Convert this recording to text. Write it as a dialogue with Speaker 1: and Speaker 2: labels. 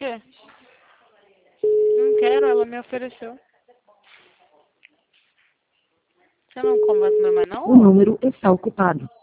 Speaker 1: quê? Não quero, ela me ofereceu. Você não come mais não?
Speaker 2: O número está ocupado.